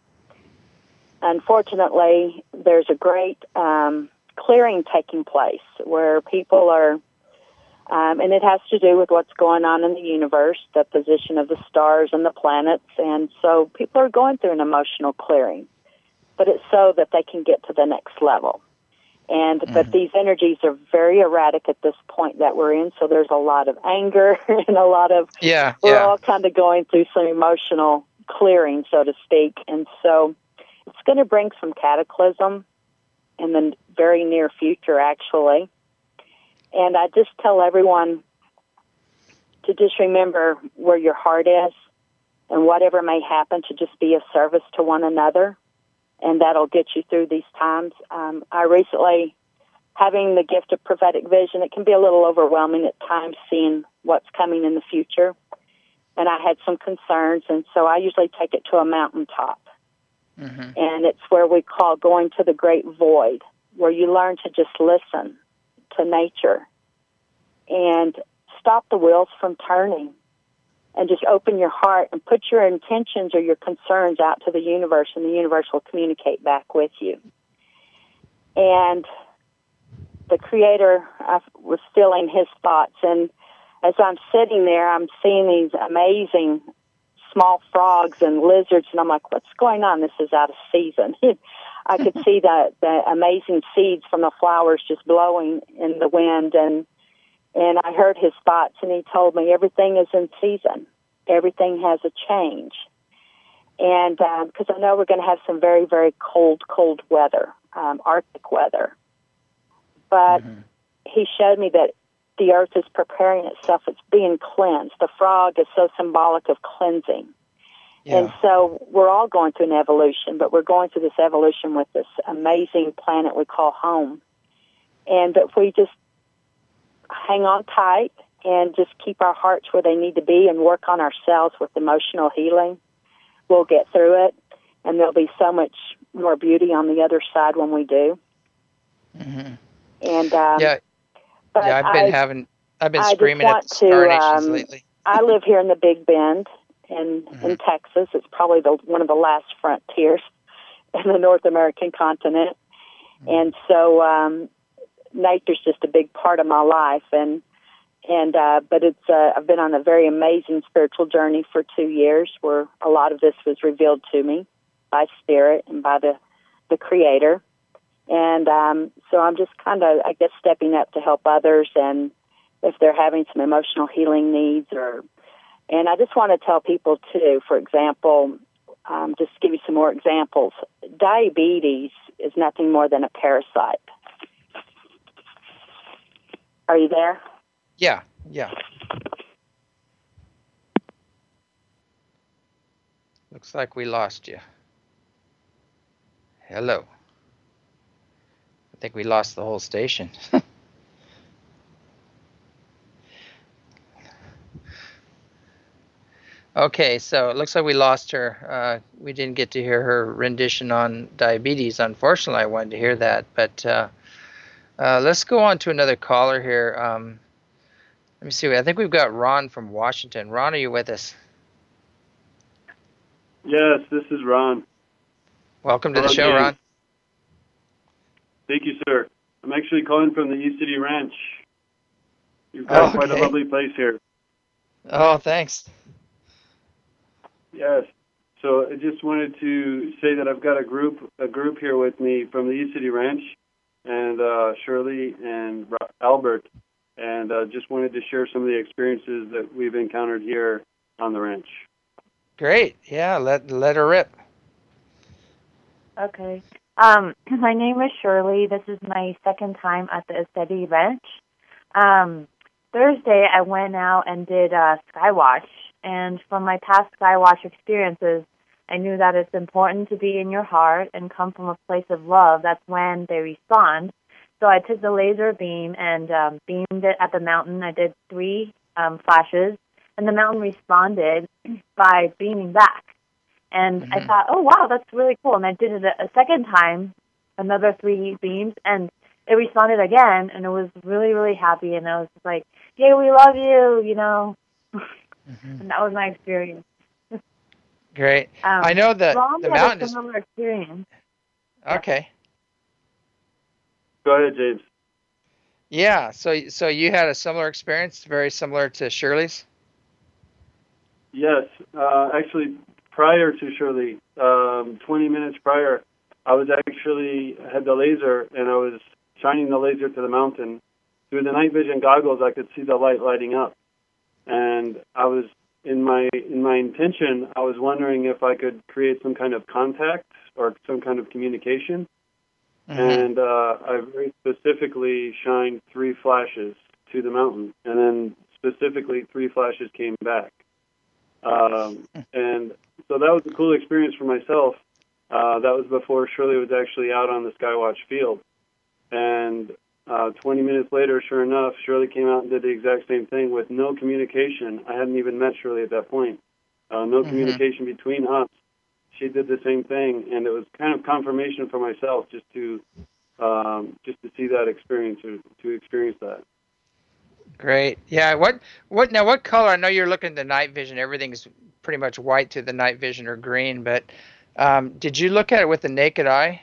Unfortunately, there's a great um, clearing taking place where people are Um, and it has to do with what's going on in the universe, the position of the stars and the planets. And so people are going through an emotional clearing. But it's so that they can get to the next level. And mm-hmm. But these energies are very erratic at this point that we're in. So there's a lot of anger and a lot of... Yeah, We're yeah. all kind of going through some emotional clearing, so to speak. And so it's going to bring some cataclysm in the very near future, actually. And I just tell everyone to just remember where your heart is and whatever may happen, to just be of service to one another, and that'll get you through these times. Um, I recently, having the gift of prophetic vision, it can be a little overwhelming at times seeing what's coming in the future. And I had some concerns, and so I usually take it to a mountaintop. Mm-hmm. And it's where we call going to the great void, where you learn to just listen to nature and stop the wheels from turning and just open your heart and put your intentions or your concerns out to the universe, and the universe will communicate back with you. And the Creator, I was feeling his thoughts, and as I'm sitting there, I'm seeing these amazing small frogs and lizards, and I'm like, what's going on? This is out of season. I could see the, the amazing seeds from the flowers just blowing in the wind, and and I heard his thoughts, and he told me everything is in season. Everything has a change. And because um, I know we're going to have some very, very cold, cold weather, um, Arctic weather. But mm-hmm. he showed me that the earth is preparing itself. It's being cleansed. The frog is so symbolic of cleansing. Yeah. And so we're all going through an evolution, but we're going through this evolution with this amazing planet we call home. And if we just hang on tight and just keep our hearts where they need to be and work on ourselves with emotional healing, we'll get through it. And there'll be so much more beauty on the other side when we do. Mm-hmm. And um, yeah, but yeah, I've been I, having, I've been I screaming at the just want Star to, Nations um, lately. I live here in the Big Bend in, Mhm. in Texas. It's probably the, one of the last frontiers in the North American continent. Mhm. And so um, nature's just a big part of my life. And and uh, but it's uh, I've been on a very amazing spiritual journey for two years where a lot of this was revealed to me by Spirit and by the, the Creator. And um, so I'm just kind of, I guess, stepping up to help others, and if they're having some emotional healing needs, or, and I just want to tell people too, for example, um, just to give you some more examples, diabetes is nothing more than a parasite. Are you there? Yeah, yeah. Looks like we lost you. Hello. I think we lost the whole station. Okay, so it looks like we lost her. Uh, we didn't get to hear her rendition on diabetes. Unfortunately, I wanted to hear that. But uh, uh, let's go on to another caller here. Um, let me see. I think we've got Ron from Washington. Ron, are you with us? Yes, this is Ron. Welcome to Hello, the show, James. Ron. Thank you, sir. I'm actually calling from the East City Ranch. You've got quite a Okay. lovely place here. Oh, thanks. Yes. So I just wanted to say that I've got a group a group here with me from the East City Ranch, and uh, Shirley and Albert, and uh, just wanted to share some of the experiences that we've encountered here on the ranch. Great. Yeah, let let her rip. Okay. Um, my name is Shirley. This is my second time at the Estedi Ranch. Um, Thursday, I went out and did uh, Skywash. And from my past Skywash experiences, I knew that it's important to be in your heart and come from a place of love. That's when they respond. So I took the laser beam and um, beamed it at the mountain. I did three um, flashes, and the mountain responded by beaming back. And Mhm. I thought, oh, wow, that's really cool. And I did it a, a second time, another three beams, and it responded again, and it was really, really happy. And I was like, yay, we love you, you know. Mhm. And that was my experience. Great. Um, I know that Ron the had mountain a is similar experience. okay. Go ahead, James. Yeah. So so you had a similar experience, very similar to Shirley's. Yes, uh, actually, prior to Shirley, um, twenty minutes prior, I was actually had the laser, and I was shining the laser to the mountain. Through the night vision goggles, I could see the light lighting up, and I was in my in my intention. I was wondering if I could create some kind of contact or some kind of communication, Mhm. and uh, I very specifically shined three flashes to the mountain, and then specifically three flashes came back. Um, and so that was a cool experience for myself. Uh, that was before Shirley was actually out on the Skywatch field. And uh, twenty minutes later, sure enough, Shirley came out and did the exact same thing with no communication. I hadn't even met Shirley at that point. Uh, no Mhm. communication between us. She did the same thing, and it was kind of confirmation for myself just to um, just to see that experience, or to experience that. Great. Yeah. What what now? What color? I know you're looking at the night vision. Everything's pretty much white to the night vision or green. But um, did you look at it with the naked eye?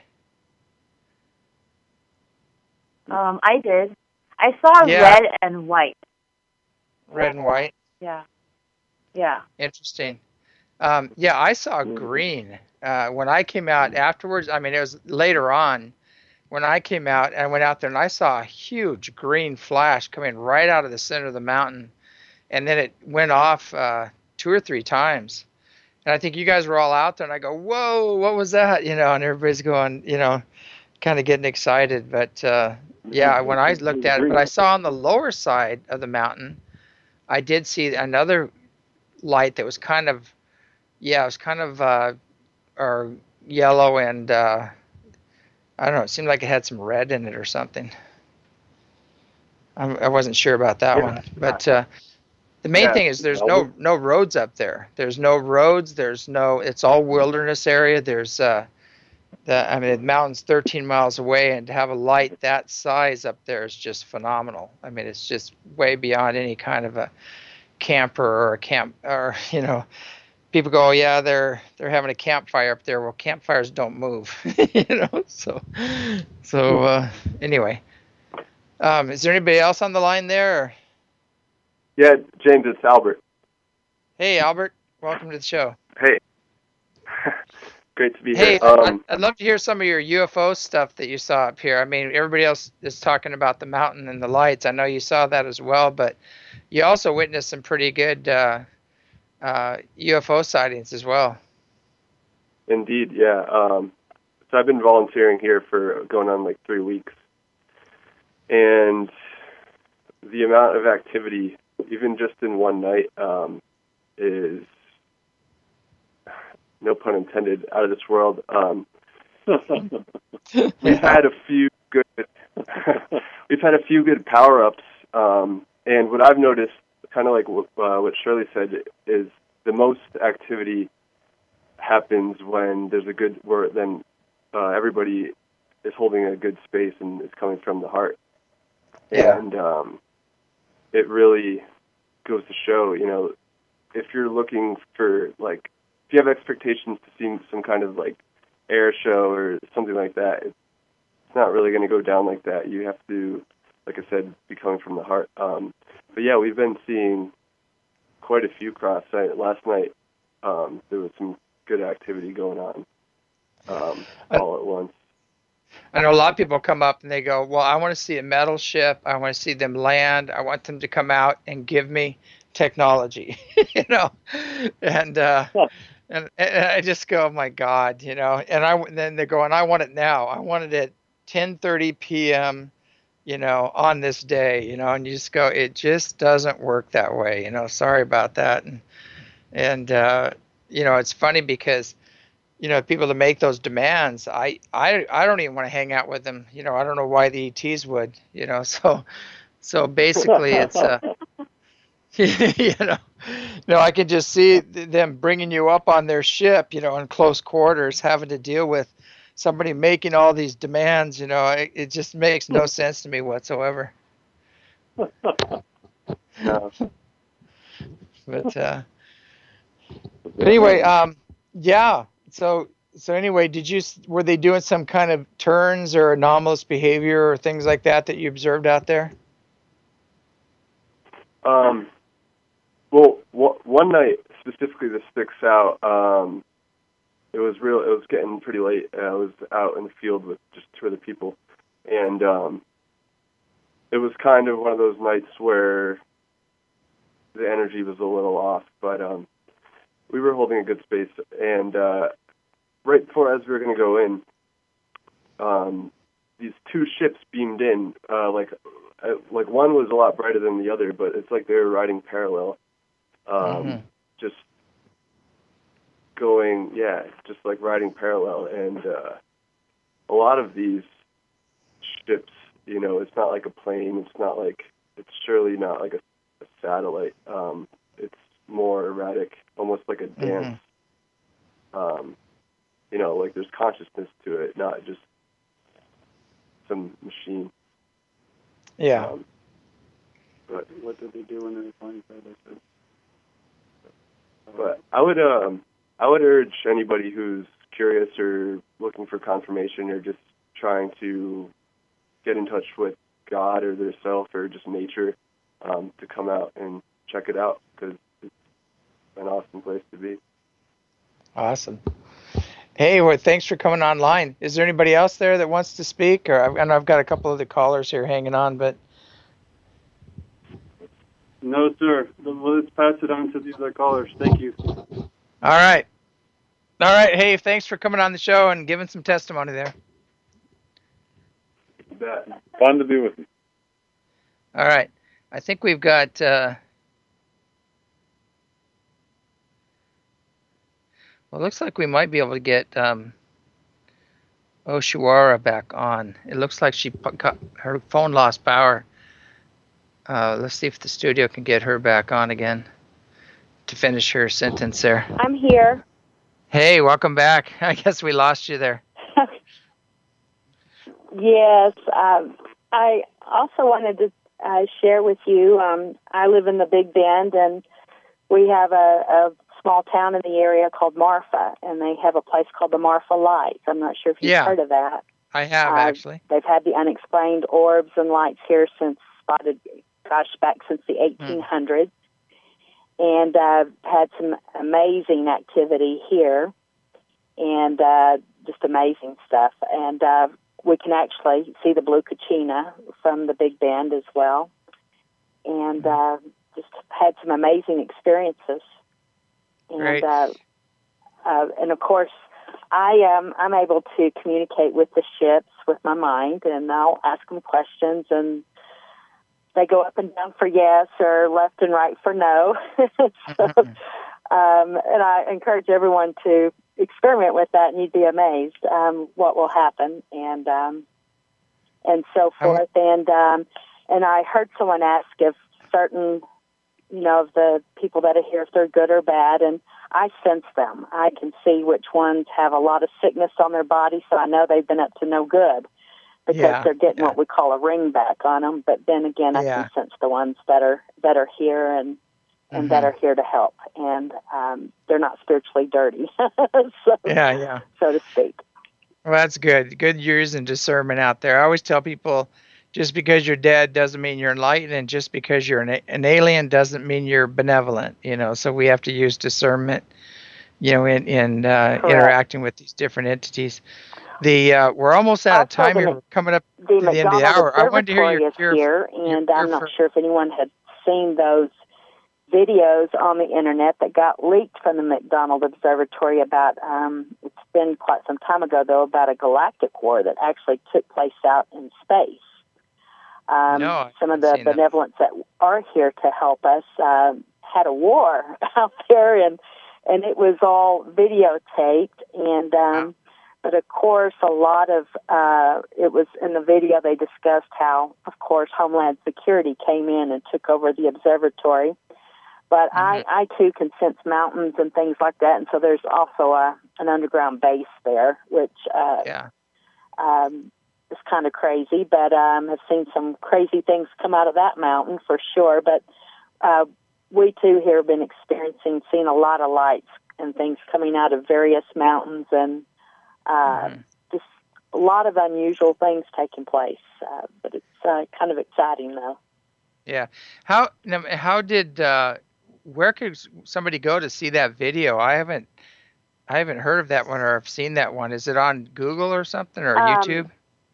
Um, I did. I saw Yeah. red and white. Red and white. Yeah. Yeah. Interesting. Um, yeah, I saw green uh, when I came out afterwards. I mean, it was later on when I came out and went out there, and I saw a huge green flash coming right out of the center of the mountain, and then it went off uh, two or three times. And I think you guys were all out there, and I go, "Whoa, what was that?" You know, and everybody's going, you know, kind of getting excited. But uh, yeah, when I looked at it, but I saw on the lower side of the mountain, I did see another light that was kind of, yeah, it was kind of uh, or yellow and uh, I don't know. It seemed like it had some red in it or something. I'm, I wasn't sure about that Yeah. one, but uh, the main Yeah. thing is there's no no roads up there. There's no roads. There's no. It's all wilderness area. There's uh, The, I mean, the mountain's thirteen miles away, and to have a light that size up there is just phenomenal. I mean, it's just way beyond any kind of a camper or a camp, or, you know, people go, oh, yeah, they're they're having a campfire up there. Well, campfires don't move, you know. So, so uh, anyway, um, is there anybody else on the line there? Or? Yeah, James, it's Albert. Hey, Albert, welcome to the show. Hey. Great to be hey, here. Um, I'd, I'd love to hear some of your U F O stuff that you saw up here. I mean, everybody else is talking about the mountain and the lights. I know you saw that as well, but you also witnessed some pretty good uh, uh, U F O sightings as well. Indeed, yeah. Um, so I've been volunteering here for going on like three weeks. And the amount of activity, even just in one night, um, is... no pun intended, out of this world. Um, we've had a few good, we've had a few good power-ups, um, and what I've noticed, kind of like what, uh, what Shirley said, is the most activity happens when there's a good, where then uh, everybody is holding a good space and it's coming from the heart. Yeah. And um, it really goes to show, you know, if you're looking for, like, if you have expectations to see some kind of like air show or something like that, it's not really going to go down like that. You have to, like I said, be coming from the heart. Um, but yeah, we've been seeing quite a few cross. Last night, um, there was some good activity going on um, all at once. I know a lot of people come up and they go, well, I want to see a metal ship. I want to see them land. I want them to come out and give me technology, you know, and, uh, yeah. And, and I just go, oh my God, you know, and I then they go, and I want it now. I want it at ten thirty p.m., you know, on this day, you know, and you just go, it just doesn't work that way, you know. Sorry about that. And and uh, you know, it's funny because, you know, people that make those demands, I I I don't even want to hang out with them. You know, I don't know why the E Ts would, you know. So so basically, it's uh, you know. No, I could just see them bringing you up on their ship, you know, in close quarters, having to deal with somebody making all these demands. You know, it, it just makes no sense to me whatsoever. No. But, uh, but anyway, um, yeah. So so anyway, did you were they doing some kind of turns or anomalous behavior or things like that that you observed out there? Um. Well, one night specifically that sticks out, um, it was real. It was getting pretty late. I was out in the field with just two other people, and um, it was kind of one of those nights where the energy was a little off, but um, we were holding a good space. And uh, right before, as we were going to go in, um, these two ships beamed in. Uh, like, uh, like one was a lot brighter than the other, but it's like they were riding parallel. Um, mm-hmm. Just going, yeah, just like riding parallel. And uh, a lot of these ships, you know, it's not like a plane. It's not like, it's surely not like a, a satellite. Um, it's more erratic, almost like a dance. Mm-hmm. Um, you know, like there's consciousness to it, not just some machine. Yeah. Um, but what did they do when they were flying side? But I would, um, I would urge anybody who's curious or looking for confirmation or just trying to get in touch with God or their self or just nature, um, to come out and check it out because it's an awesome place to be. Awesome. Hey, well, thanks for coming online. Is there anybody else there that wants to speak? Or I've, I know I've got a couple of the callers here hanging on, but. No, sir. Well, let's pass it on to the other callers. Thank you. All right. All right. Hey, thanks for coming on the show and giving some testimony there. You bet. Fun to be with you. All right. I think we've got... Uh, well, it looks like we might be able to get um, Oshuara back on. It looks like she got, her phone lost power. Uh, let's see if the studio can get her back on again to finish her sentence there. I'm here. Hey, welcome back. I guess we lost you there. Yes, um, I also wanted to uh, share with you. Um, I live in the Big Bend, and we have a, a small town in the area called Marfa, and they have a place called the Marfa Lights. I'm not sure if you've Yeah, heard of that. I have Uh, actually. they've had the unexplained orbs and lights here since spotted, gosh, back since the eighteen hundreds, and uh, had some amazing activity here, and uh, just amazing stuff. And uh, we can actually see the Blue Kachina from the Big Bend as well, and uh, just had some amazing experiences. And Great. uh, uh, and of course, I am I'm able to communicate with the ships with my mind, and I'll ask them questions, and they go up and down for yes or left and right for no. so, um, and I encourage everyone to experiment with that, and you'd be amazed um, what will happen, and um, and so forth. And um, and I heard someone ask if certain, you know, of the people that are here, if they're good or bad, and I sense them. I can see which ones have a lot of sickness on their body, so I know they've been up to no good because Yeah, they're getting yeah. what we call a ring back on them. But then again, I Yeah. can sense the ones that are that are here and and Mhm. that are here to help, and um, they're not spiritually dirty, so, Yeah, yeah. so to speak. Well, that's good. Good years and discernment out there. I always tell people, just because you're dead doesn't mean you're enlightened, and just because you're an, an alien doesn't mean you're benevolent. You know, so we have to use discernment, you know, in in uh, Correct. interacting with these different entities. The uh, we're almost out of Also, time the here. Mc- We're coming up The to the end of the McDonald hour. I wanted to hear Observatory your is your, here, your, and your I'm not fir- sure if anyone had seen those videos on the internet that got leaked from the McDonald Observatory about, um, it's been quite some time ago, though, about a galactic war that actually took place out in space. Um, No, I some of haven't the seen that. benevolents that are here to help us uh, had a war out there, and and it was all videotaped, and um, but of course, a lot of uh, it was in the video. They discussed how, of course, Homeland Security came in and took over the observatory. But Mhm. I, I too can sense mountains and things like that, and so there's also a an underground base there, which uh, Yeah. um, is kind of crazy. But um, I've seen some crazy things come out of that mountain for sure. But uh, we too here have been experiencing, seeing a lot of lights and things coming out of various mountains, and uh, Mhm. just a lot of unusual things taking place. Uh, but it's uh, kind of exciting, though. Yeah. How now, how did uh, where could somebody go to see that video? I haven't I haven't heard of that one, or I've seen that one. Is it on Google or something, or Um, YouTube?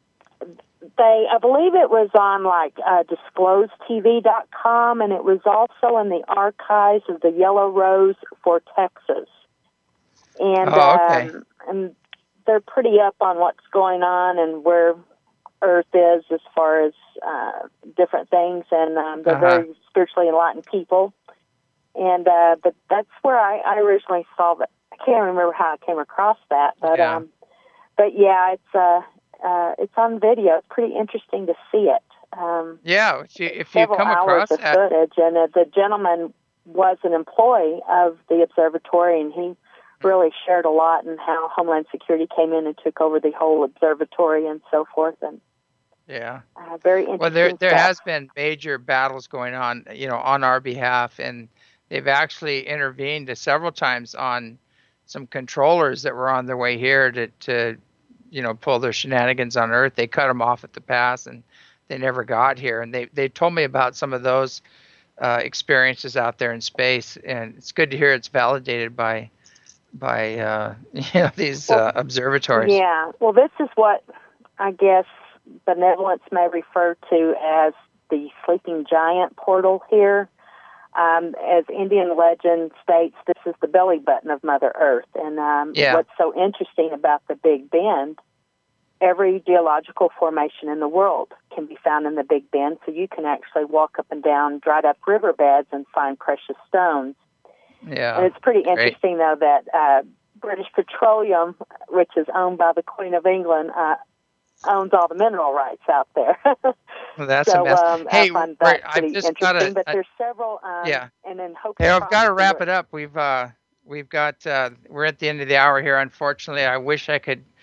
They, I believe it was on like uh, disclose T V dot com, and it was also in the archives of the Yellow Rose for Texas. And Oh, okay. um, and they're pretty up on what's going on and where Earth is as far as uh, different things, and um, they're Uh-huh. very spiritually enlightened people. And uh, but that's where I, I originally saw that. I can't remember how I came across that, but Yeah. um, but yeah, it's uh, uh, it's on video. It's pretty interesting to see it. Um, Yeah, if you if you several come hours across of that, footage, and uh, the gentleman was an employee of the observatory, and he really shared a lot in how Homeland Security came in and took over the whole observatory and so forth, and yeah. uh, very interesting Well, there there stuff. has been major battles going on, you know, on our behalf, and they've actually intervened several times on some controllers that were on their way here to to you know pull their shenanigans on Earth. They cut them off at the pass, and they never got here. And they they told me about some of those uh, experiences out there in space, and it's good to hear it's validated by by uh, you know these Well, uh, observatories. Yeah. Well, this is what I guess benevolence may refer to as the sleeping giant portal here. Um, as Indian legend states, this is the belly button of Mother Earth. And um, Yeah. what's so interesting about the Big Bend, every geological formation in the world can be found in the Big Bend, so you can actually walk up and down dried up riverbeds and find precious stones. Yeah. And it's pretty great. interesting, though, that uh, British Petroleum, which is owned by the Queen of England, uh, owns all the mineral rights out there. Well, that's so a mess. um, Hey, I find we're- that I've pretty just interesting. gotta- but I- there's several, um, yeah. and then Hope Hey, I've got to Prophecy, wrap where- it up. We've uh, we've got uh, we're at the end of the hour here. Unfortunately, I wish I could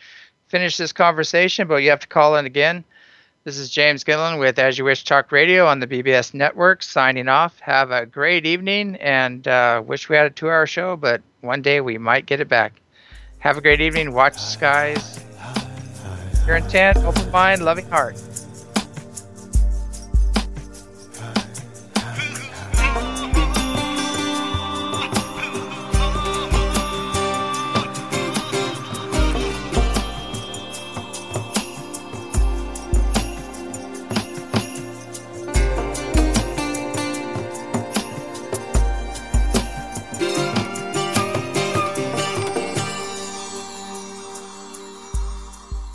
finish this conversation, but you have to call in again. This is James Gillen with As You Wish Talk Radio on the B B S Network, signing off. Have a great evening, and uh, wish we had a two-hour show, but one day we might get it back. Have a great evening. Watch the skies. Your intent, open mind, loving heart.